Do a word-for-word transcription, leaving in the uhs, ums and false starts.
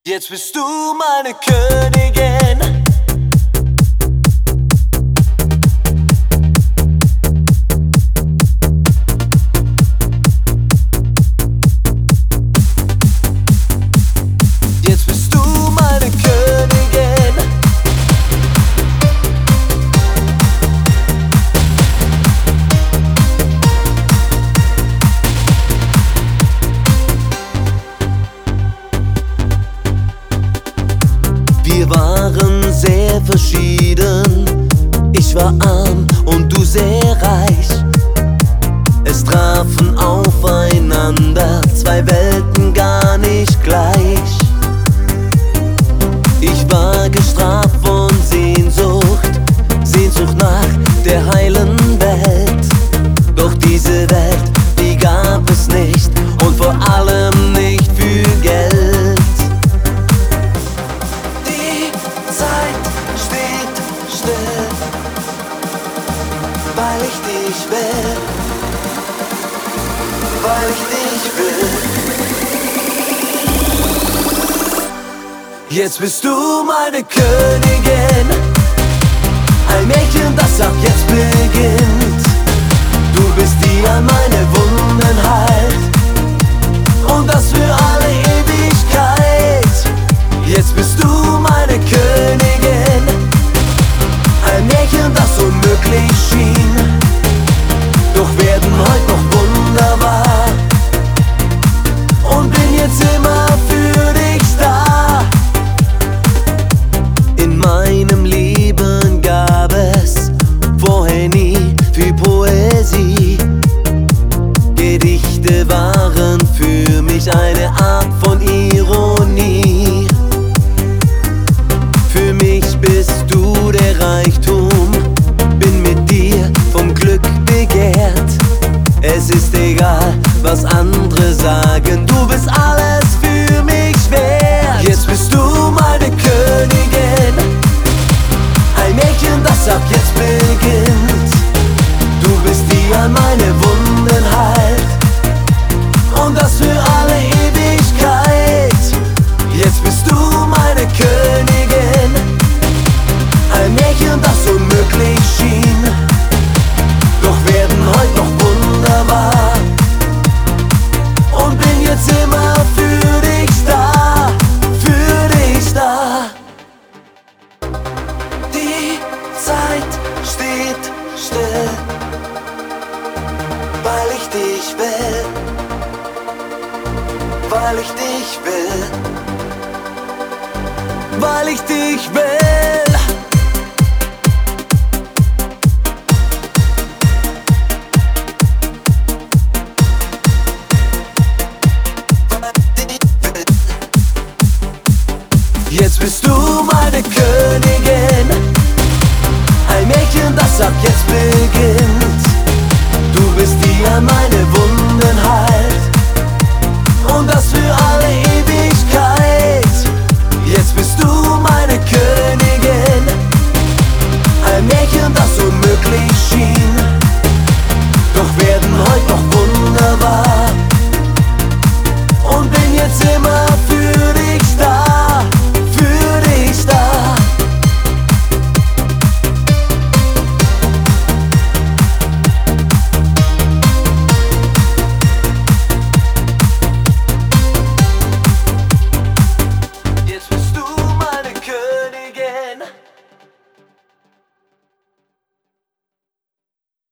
Jetzt bist du meine Königin. Jetzt bist du meine Königin. Wir waren sehr verschieden. Ich war arm und du sehr reich. Es trafen aufeinander zwei Welten gar nicht gleich. Ich war gestraft von Sehnsucht, Sehnsucht nach der heilen Welt. Doch diese Welt, die gab es nicht und vor allem nicht für Geld. Die Zeit steht still, weil ich dich will, weil ich dich will. Jetzt bist du meine Königin, ein Mädchen, das ab jetzt beginnt. Du bist die an meine Wunden heilt und das für alle Ewigkeit. Jetzt bist du meine Königin, ein Märchen, das unmöglich schien, doch werden heute noch Wunder wahr und bin jetzt immer für dich da. In meinem Leben gab es vorher nie viel Poesie. Gedichte waren für mich eine Art von Ironie. Für mich bist du der Reichtum, bin mit dir vom Glück begehrt. Es ist egal, was andere sagen, du bist alles für mich wert. Jetzt bist du meine Königin, ein Mädchen, das ab jetzt beginnt. Du bist die an meine Wunden heilt und das für alle Ewigkeit. Jetzt bist du meine Königin, ein Märchen, das unmöglich schien, doch werden heute noch Wunder wahr und bin jetzt immer für dich da, für dich da. Die Zeit steht still, weil ich dich will, weil ich dich will, weil ich dich will. Jetzt bist du meine Königin, ein Mädchen, das ab jetzt beginnt. Du bist die an meine